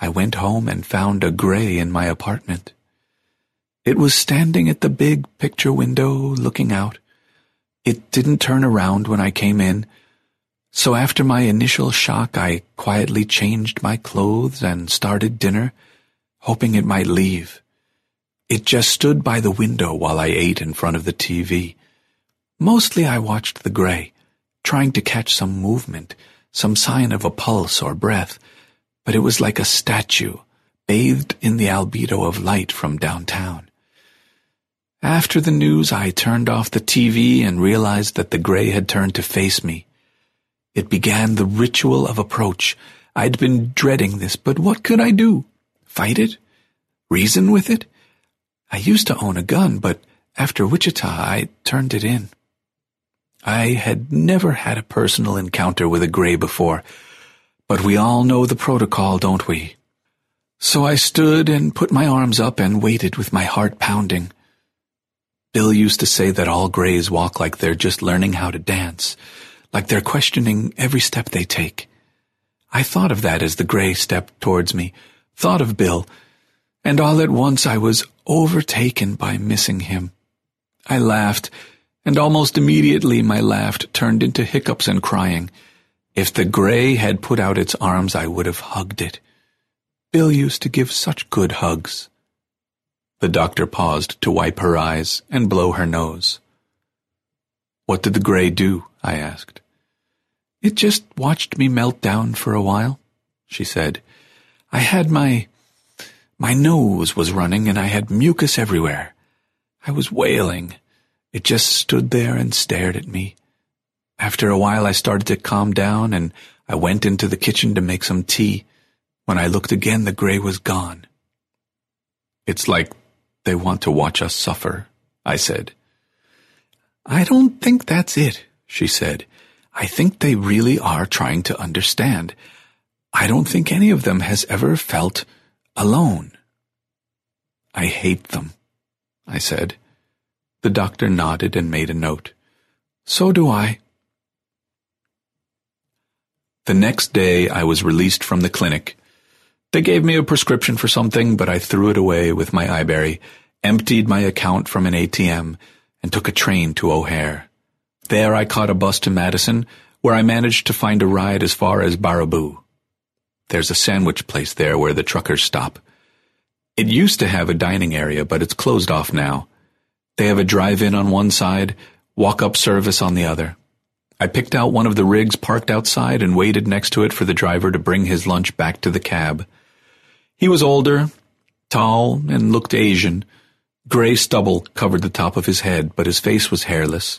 I went home and found a gray in my apartment. It was standing at the big picture window looking out. It didn't turn around when I came in, so after my initial shock I quietly changed my clothes and started dinner, hoping it might leave. It just stood by the window while I ate in front of the T V. Mostly I watched the gray, trying to catch some movement, some sign of a pulse or breath, but it was like a statue, bathed in the albedo of light from downtown. After the news, I turned off the T V and realized that the gray had turned to face me. It began the ritual of approach. I'd been dreading this, but what could I do? Fight it? Reason with it? I used to own a gun, but after Wichita, I turned it in. I had never had a personal encounter with a gray before, but we all know the protocol, don't we? So I stood and put my arms up and waited with my heart pounding. Bill used to say that all grays walk like they're just learning how to dance, like they're questioning every step they take. I thought of that as the gray stepped towards me, thought of Bill, and all at once I was overtaken by missing him. I laughed, and almost immediately my laugh turned into hiccups and crying. If the gray had put out its arms, I would have hugged it. Bill used to give such good hugs. The doctor paused to wipe her eyes and blow her nose. What did the gray do? I asked. It just watched me melt down for a while, she said. I had my... my nose was running and I had mucus everywhere. I was wailing. It just stood there and stared at me. After a while I started to calm down and I went into the kitchen to make some tea. When I looked again, the gray was gone. It's like they want to watch us suffer, I said. I don't think that's it, she said. I think they really are trying to understand. I don't think any of them has ever felt alone. I hate them, I said. The doctor nodded and made a note. So do I. The next day I was released from the clinic. They gave me a prescription for something, but I threw it away with my eyeberry, emptied my account from an A T M, and took a train to O'Hare. There I caught a bus to Madison, where I managed to find a ride as far as Baraboo. There's a sandwich place there where the truckers stop. It used to have a dining area, but it's closed off now. They have a drive-in on one side, walk-up service on the other. I picked out one of the rigs parked outside and waited next to it for the driver to bring his lunch back to the cab. He was older, tall, and looked Asian. Gray stubble covered the top of his head, but his face was hairless.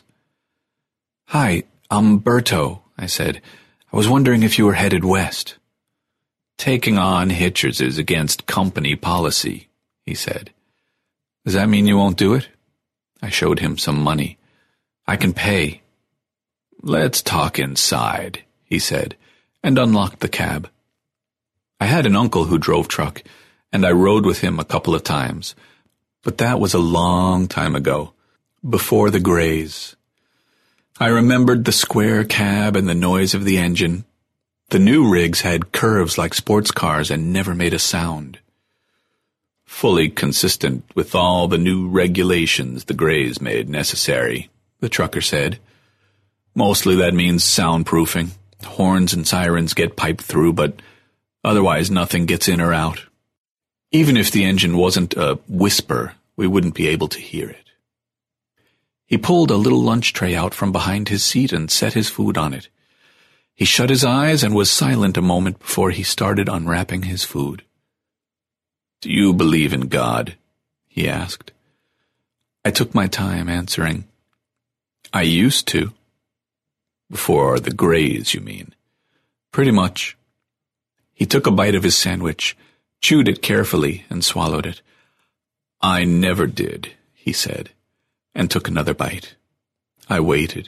Hi, I'm Berto, I said. I was wondering if you were headed west. Taking on hitchers is against company policy, he said. Does that mean you won't do it? I showed him some money. I can pay. Let's talk inside, he said, and unlocked the cab. I had an uncle who drove truck, and I rode with him a couple of times, but that was a long time ago, before the grays. I remembered the square cab and the noise of the engine. The new rigs had curves like sports cars and never made a sound. Fully consistent with all the new regulations the grays made necessary, the trucker said. Mostly that means soundproofing. Horns and sirens get piped through, but otherwise nothing gets in or out. Even if the engine wasn't a whisper, we wouldn't be able to hear it. He pulled a little lunch tray out from behind his seat and set his food on it. He shut his eyes and was silent a moment before he started unwrapping his food. Do you believe in God? He asked. I took my time answering. I used to. Before the grays, you mean? Pretty much. He took a bite of his sandwich, chewed it carefully, and swallowed it. I never did, he said, and took another bite. I waited.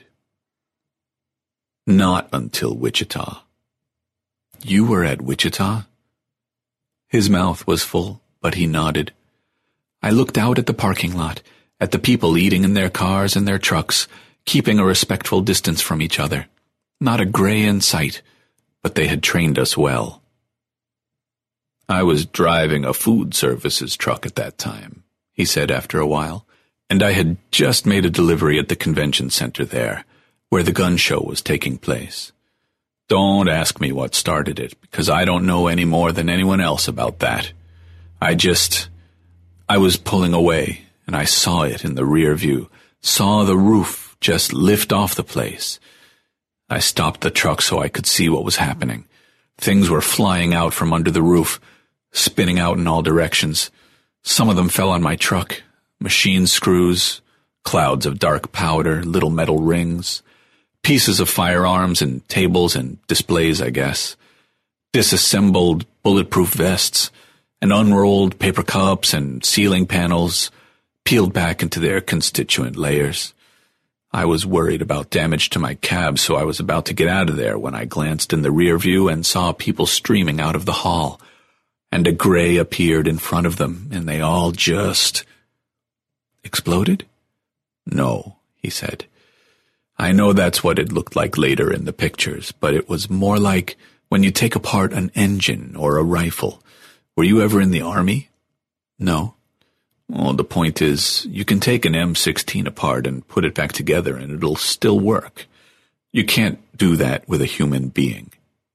Not until Wichita. You were at Wichita? His mouth was full, but he nodded. I looked out at the parking lot, at the people eating in their cars and their trucks, keeping a respectful distance from each other. Not a gray in sight, but they had trained us well. I was driving a food services truck at that time, he said after a while, and I had just made a delivery at the convention center there, where the gun show was taking place. Don't ask me what started it, because I don't know any more than anyone else about that. I just... I was pulling away, and I saw it in the rear view, saw the roof just lift off the place. I stopped the truck so I could see what was happening. Things were flying out from under the roof, spinning out in all directions. Some of them fell on my truck. Machine screws, clouds of dark powder, little metal rings, pieces of firearms and tables and displays, I guess. Disassembled bulletproof vests, and unrolled paper cups and ceiling panels peeled back into their constituent layers. I was worried about damage to my cab, so I was about to get out of there when I glanced in the rear view and saw people streaming out of the hall, and a gray appeared in front of them, and they all just... Exploded? No, he said. I know that's what it looked like later in the pictures, but it was more like when you take apart an engine or a rifle. Were you ever in the army? No. Well, the point is, you can take an M sixteen apart and put it back together and it'll still work. You can't do that with a human being.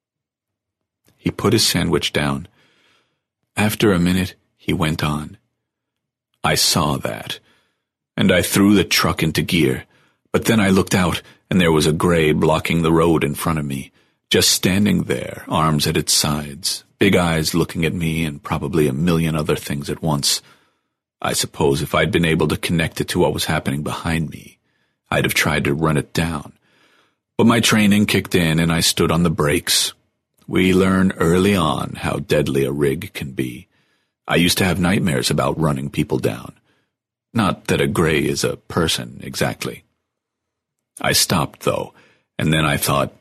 He put his sandwich down. After a minute, he went on. I saw that, and I threw the truck into gear, but then I looked out, and there was a gray blocking the road in front of me, just standing there, arms at its sides, big eyes looking at me and probably a million other things at once. I suppose if I'd been able to connect it to what was happening behind me, I'd have tried to run it down. But my training kicked in and I stood on the brakes. We learn early on how deadly a rig can be. I used to have nightmares about running people down. Not that a gray is a person, exactly. I stopped, though, and then I thought,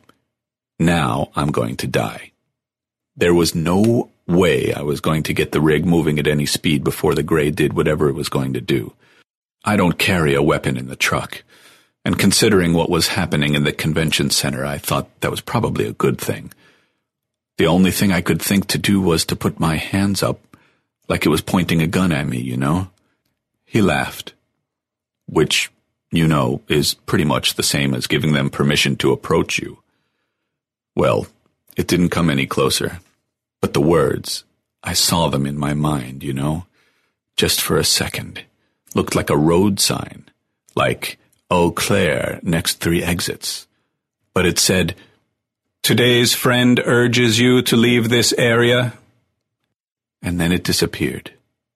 now I'm going to die. There was no way I was going to get the rig moving at any speed before the gray did whatever it was going to do. I don't carry a weapon in the truck, and considering what was happening in the convention center, I thought that was probably a good thing. The only thing I could think to do was to put my hands up, like it was pointing a gun at me, you know? He laughed, which, you know, is pretty much the same as giving them permission to approach you. Well, it didn't come any closer, but the words, I saw them in my mind, you know? Just for a second. Looked like a road sign, like Eau Claire, next three exits. But it said, today's friend urges you to leave this area. And then it disappeared.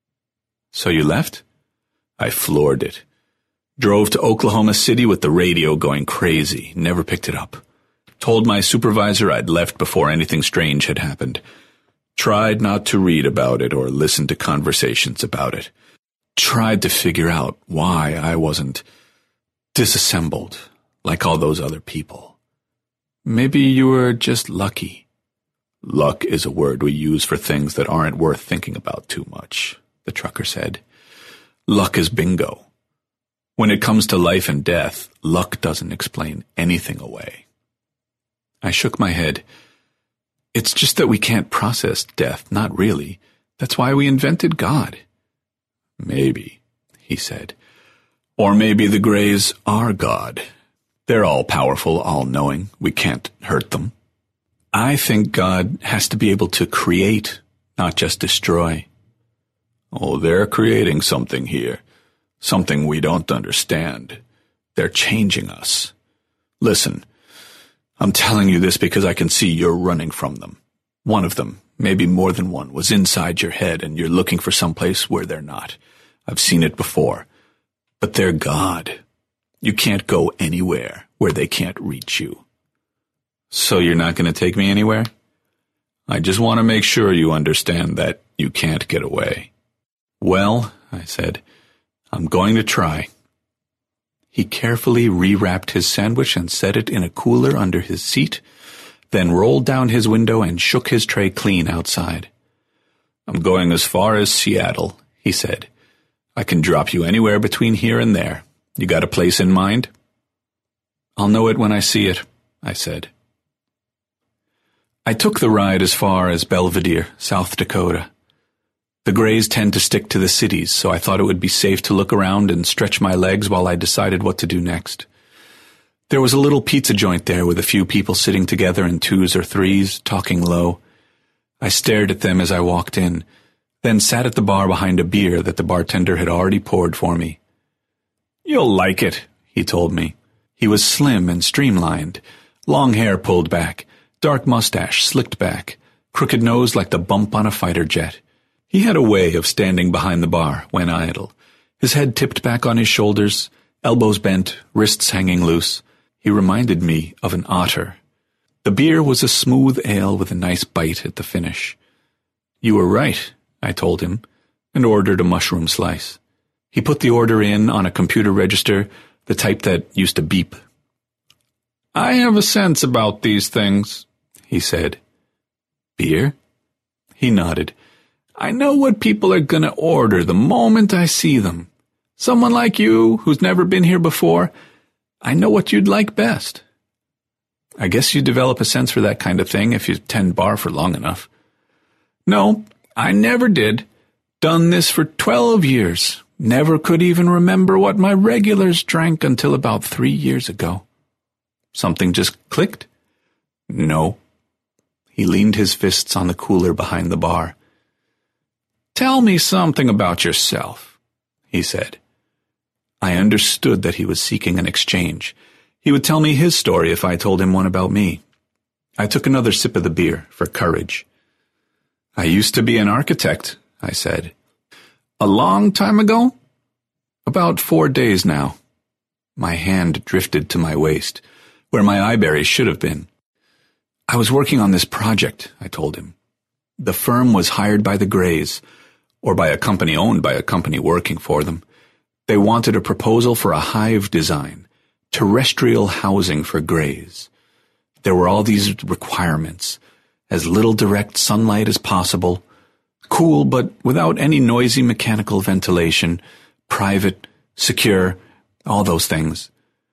So you left? I floored it. Drove to Oklahoma City with the radio going crazy, never picked it up. Told my supervisor I'd left before anything strange had happened. Tried not to read about it or listen to conversations about it. Tried to figure out why I wasn't disassembled like all those other people. Maybe you were just lucky. Luck is a word we use for things that aren't worth thinking about too much, the trucker said. Luck is bingo. When it comes to life and death, luck doesn't explain anything away. I shook my head. It's just that we can't process death, not really. That's why we invented God. Maybe, he said. Or maybe the Greys are God. They're all-powerful, all-knowing. We can't hurt them. I think God has to be able to create, not just destroy. Oh, they're creating something here. Something we don't understand. They're changing us. Listen, I'm telling you this because I can see you're running from them. One of them, maybe more than one, was inside your head and you're looking for someplace where they're not. I've seen it before. But they're God. You can't go anywhere where they can't reach you. So you're not going to take me anywhere? I just want to make sure you understand that you can't get away. Well, I said, I'm going to try. He carefully rewrapped his sandwich and set it in a cooler under his seat, then rolled down his window and shook his tray clean outside. I'm going as far as Seattle, he said. I can drop you anywhere between here and there. You got a place in mind? I'll know it when I see it, I said. I took the ride as far as Belvedere, South Dakota. The Greys tend to stick to the cities, so I thought it would be safe to look around and stretch my legs while I decided what to do next. There was a little pizza joint there with a few people sitting together in twos or threes, talking low. I stared at them as I walked in, then sat at the bar behind a beer that the bartender had already poured for me. "You'll like it," he told me. He was slim and streamlined, long hair pulled back, dark mustache slicked back, crooked nose like the bump on a fighter jet. He had a way of standing behind the bar when idle, his head tipped back on his shoulders, elbows bent, wrists hanging loose. He reminded me of an otter. The beer was a smooth ale with a nice bite at the finish. "You were right," I told him, and ordered a mushroom slice. He put the order in on a computer register, the type that used to beep. "I have a sense about these things," he said. "Beer?" He nodded. "I know what people are going to order the moment I see them. Someone like you, who's never been here before, I know what you'd like best." "I guess you develop a sense for that kind of thing if you tend bar for long enough." "No, I never did. Done this for twelve years. Never could even remember what my regulars drank until about three years ago." "Something just clicked?" "No." He leaned his fists on the cooler behind the bar. "Tell me something about yourself," he said. I understood that he was seeking an exchange. He would tell me his story if I told him one about me. I took another sip of the beer for courage. "I used to be an architect," I said. "A long time ago?" "About four days now." My hand drifted to my waist, where my eyeberries should have been. "I was working on this project," I told him. The firm was hired by the Greys, or by a company owned by a company working for them. They wanted a proposal for a hive design, terrestrial housing for Greys. There were all these requirements, as little direct sunlight as possible, cool but without any noisy mechanical ventilation, private, secure, all those things.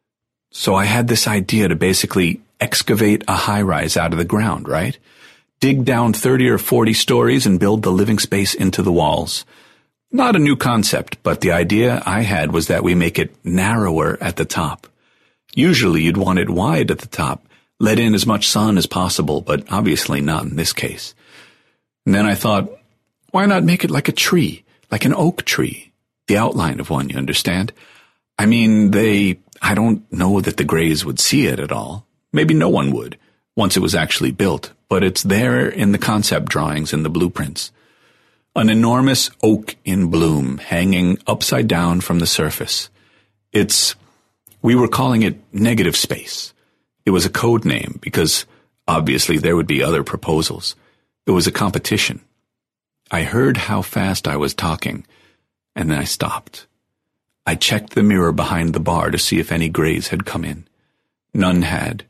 So I had this idea to basically excavate a high-rise out of the ground, right? Dig down thirty or forty stories and build the living space into the walls. Not a new concept, but the idea I had was that we make it narrower at the top. Usually you'd want it wide at the top, let in as much sun as possible, but obviously not in this case. And then I thought, why not make it like a tree, like an oak tree? The outline of one, you understand? I mean, they, I don't know that the Greys would see it at all. Maybe no one would, once it was actually built, but it's there in the concept drawings and the blueprints. An enormous oak in bloom hanging upside down from the surface. It's, we were calling it negative space. It was a code name because obviously there would be other proposals. It was a competition. I heard how fast I was talking, and then I stopped. I checked the mirror behind the bar to see if any Greys had come in. None had.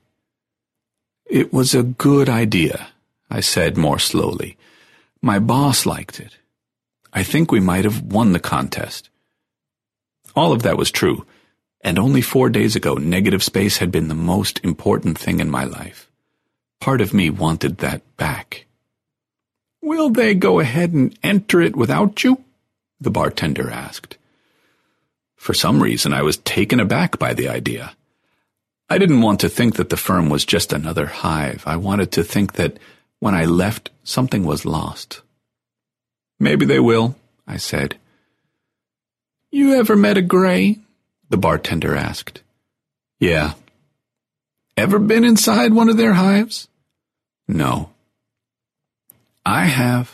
"It was a good idea," I said more slowly. "My boss liked it. I think we might have won the contest." All of that was true, and only four days ago negative space had been the most important thing in my life. Part of me wanted that back. "Will they go ahead and enter it without you?" the bartender asked. For some reason, I was taken aback by the idea. I didn't want to think that the firm was just another hive. I wanted to think that when I left, something was lost. "Maybe they will," I said. "You ever met a Grey?" the bartender asked. "Yeah." "Ever been inside one of their hives?" "No." "I have."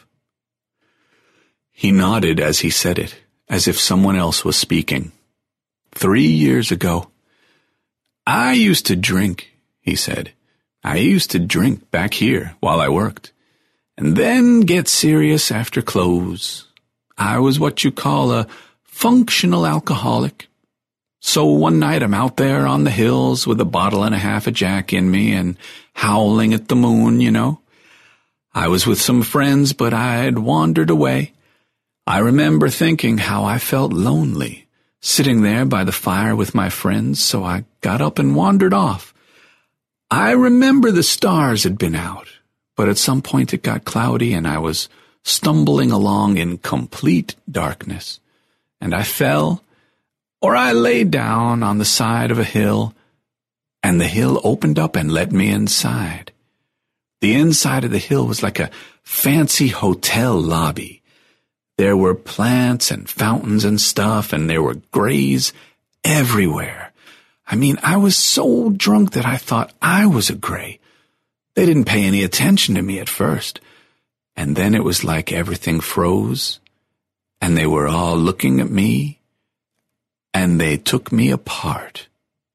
He nodded as he said it, as if someone else was speaking. Three years ago. "I used to drink," he said. "I used to drink back here while I worked, and then get serious after close. I was what you call a functional alcoholic. So one night I'm out there on the hills with a bottle and a half of Jack in me and howling at the moon, you know. I was with some friends, but I'd wandered away. I remember thinking how I felt lonely, sitting there by the fire with my friends, so I got up and wandered off. I remember the stars had been out, but at some point it got cloudy and I was stumbling along in complete darkness, and I fell, or I lay down on the side of a hill, and the hill opened up and let me inside. The inside of the hill was like a fancy hotel lobby. There were plants and fountains and stuff, and there were grays everywhere. I mean, I was so drunk that I thought I was a gray. They didn't pay any attention to me at first. And then it was like everything froze, and they were all looking at me, and they took me apart.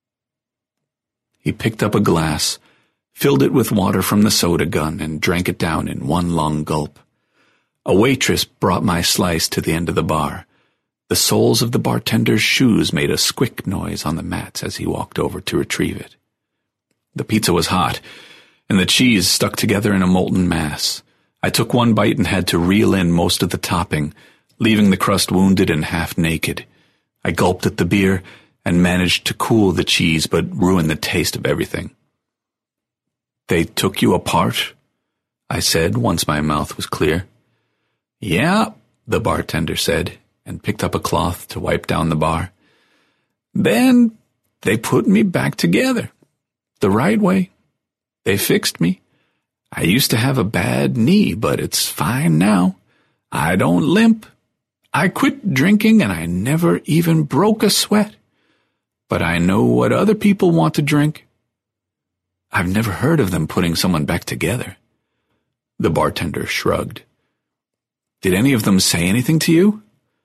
He picked up a glass, filled it with water from the soda gun, and drank it down in one long gulp. A waitress brought my slice to the end of the bar. The soles of the bartender's shoes made a squick noise on the mats as he walked over to retrieve it. The pizza was hot, and the cheese stuck together in a molten mass. I took one bite and had to reel in most of the topping, leaving the crust wounded and half naked. I gulped at the beer and managed to cool the cheese but ruined the taste of everything. "They took you apart?" I said once my mouth was clear. "Yeah," the bartender said, and picked up a cloth to wipe down the bar. "Then they put me back together, the right way. They fixed me. I used to have a bad knee, but it's fine now. I don't limp. I quit drinking and I never even broke a sweat. But I know what other people want to drink." "I've never heard of them putting someone back together." The bartender shrugged. "Did any of them say anything to you?"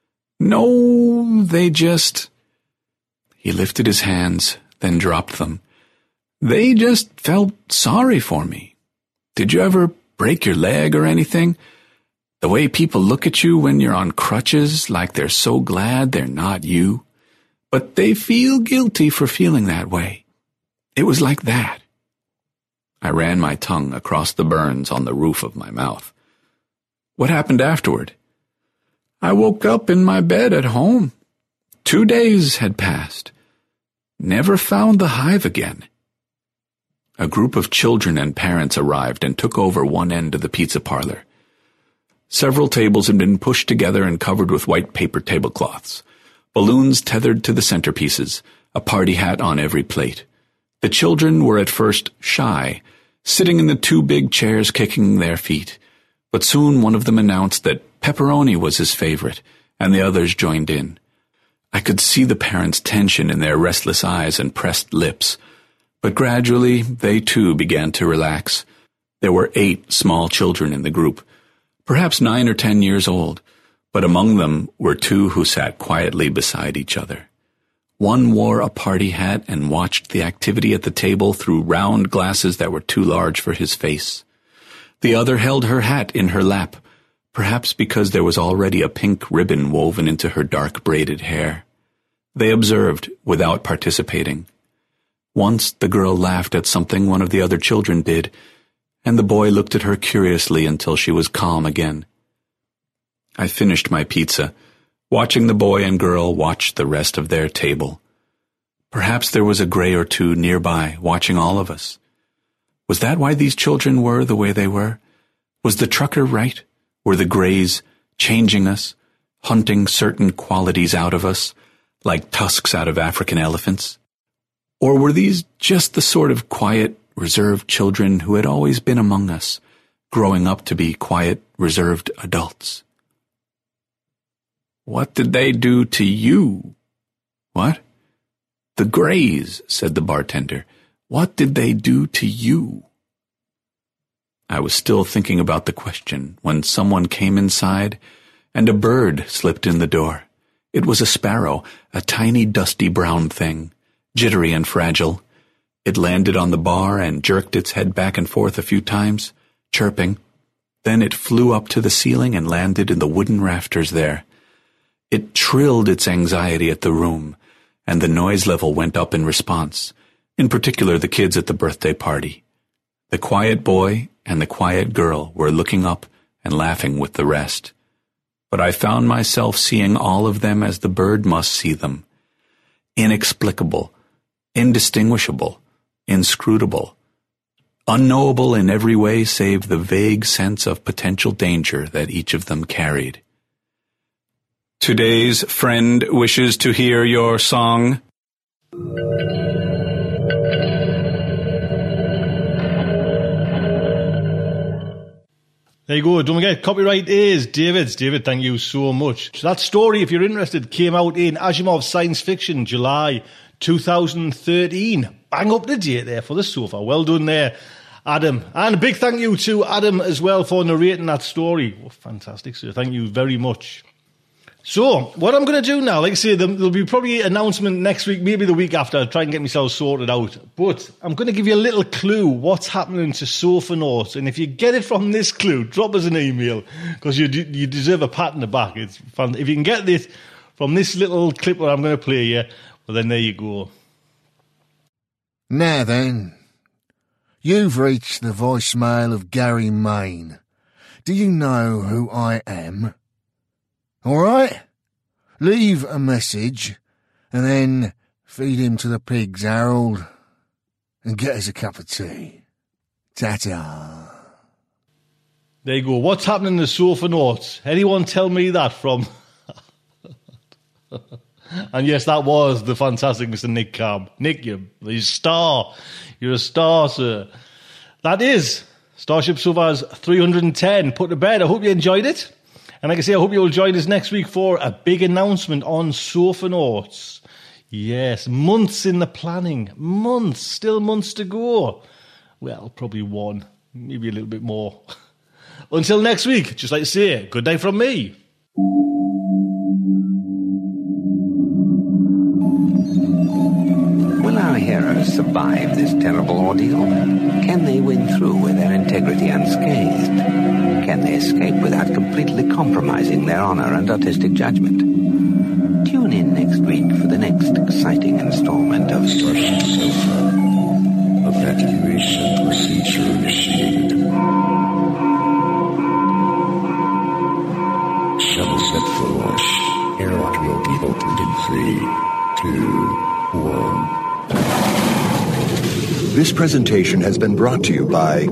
"No, they just—" He lifted his hands, then dropped them. "They just felt sorry for me. Did you ever break your leg or anything? The way people look at you when you're on crutches, like they're so glad they're not you. But they feel guilty for feeling that way. It was like that." I ran my tongue across the burns on the roof of my mouth. "What happened afterward?" "I woke up in my bed at home. Two days had passed. Never found the hive again." A group of children and parents arrived and took over one end of the pizza parlor. Several tables had been pushed together and covered with white paper tablecloths, balloons tethered to the centerpieces, a party hat on every plate. The children were at first shy, sitting in the two big chairs kicking their feet, but soon one of them announced that pepperoni was his favorite, and the others joined in. I could see the parents' tension in their restless eyes and pressed lips. But gradually, they too began to relax. There were eight small children in the group, perhaps nine or ten years old, but among them were two who sat quietly beside each other. One wore a party hat and watched the activity at the table through round glasses that were too large for his face. The other held her hat in her lap, perhaps because there was already a pink ribbon woven into her dark braided hair. They observed without participating. Once the girl laughed at something one of the other children did, and the boy looked at her curiously until she was calm again. I finished my pizza, watching the boy and girl watch the rest of their table. Perhaps there was a gray or two nearby, watching all of us. Was that why these children were the way they were? Was the trucker right? Were the grays changing us, hunting certain qualities out of us, like tusks out of African elephants? Or were these just the sort of quiet, reserved children who had always been among us, growing up to be quiet, reserved adults? "What did they do to you?" "What?" "The Grays," said the bartender. "What did they do to you?" I was still thinking about the question when someone came inside, and a bird slipped in the door. It was a sparrow, a tiny dusty brown thing, jittery and fragile. It landed on the bar and jerked its head back and forth a few times, chirping. Then it flew up to the ceiling and landed in the wooden rafters there. It trilled its anxiety at the room, and the noise level went up in response, in particular the kids at the birthday party. The quiet boy and the quiet girl were looking up and laughing with the rest. But I found myself seeing all of them as the bird must see them. Inexplicable, indistinguishable, inscrutable, unknowable in every way save the vague sense of potential danger that each of them carried. Today's friend wishes to hear your song. There you go. Don't forget, copyright is David's. David, thank you so much. That story, if you're interested, came out in Asimov Science Fiction, July two thousand thirteen. Bang up the date there for the sofa. Well done there, Adam. And a big thank you to Adam as well for narrating that story. Oh, fantastic, sir. Thank you very much. So, what I'm going to do now, like I say, there'll be probably an announcement next week, maybe the week after. I'll try and get myself sorted out. But I'm going to give you a little clue what's happening to Sofa Notes. And if you get it from this clue, drop us an email, because you you deserve a pat in the back. It's fun. If you can get this from this little clip that I'm going to play you, well, then there you go. Now then, you've reached the voicemail of Gary Main. Do you know who I am? All right? Leave a message, and then feed him to the pigs, Harold, and get us a cup of tea. Ta-ta. There you go. What's happening to Sofa Notes? Anyone tell me that from... And yes, that was the fantastic Mister Nick Camp. Nick, you're a star. You're a star, sir. That is Starship Sofa's three hundred ten put to bed. I hope you enjoyed it. And like I say, I hope you'll join us next week for a big announcement on Sofa Notes. Yes, months in the planning. Months. Still months to go. Well, probably one. Maybe a little bit more. Until next week, just like to say, good night from me. Will our heroes survive this terrible ordeal? Can they win through with their integrity unscathed? Can they escape without completely compromising their honor and artistic judgment? Tune in next week for the next exciting installment of Starship Sofa. Evacuation procedure initiated. Shuttle set for launch. Airlock will be opened in three, two, one. This presentation has been brought to you by...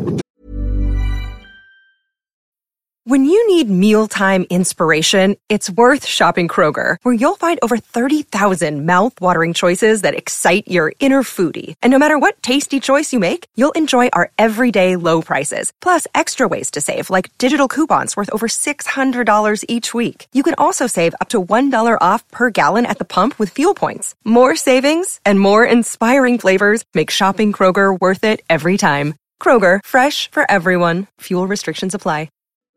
When you need mealtime inspiration, it's worth shopping Kroger, where you'll find over thirty thousand mouth-watering choices that excite your inner foodie. And no matter what tasty choice you make, you'll enjoy our everyday low prices, plus extra ways to save, like digital coupons worth over six hundred dollars each week. You can also save up to one dollar off per gallon at the pump with fuel points. More savings and more inspiring flavors make shopping Kroger worth it every time. Kroger, fresh for everyone. Fuel restrictions apply.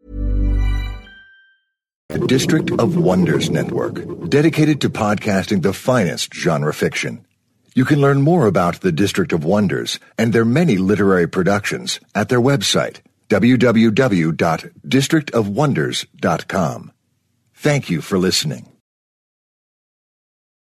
The District of Wonders Network, dedicated to podcasting the finest genre fiction. You can learn more about the District of Wonders and their many literary productions at their website, w w w dot district of wonders dot com. Thank you for listening.